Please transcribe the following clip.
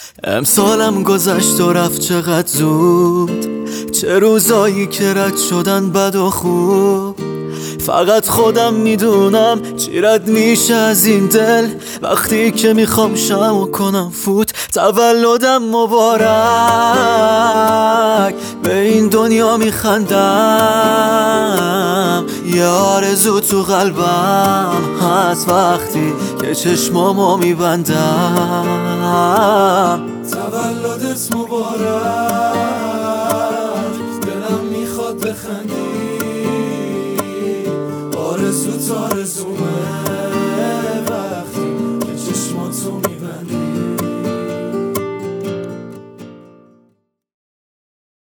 امسالم گذشت و رفت چقدر زود، چه روزایی که رد شدن بد و خوب. فقط خودم میدونم چی رد میشه از این دل وقتی که میخوام شمع کنم فوت. تولدم مبارک، به این دنیا میخندم، یه آرزو تو قلبم هست وقتی که چشمامو میبندم. تولدت مبارک، دلم میخواد بخندی، آرزوت آرزومه،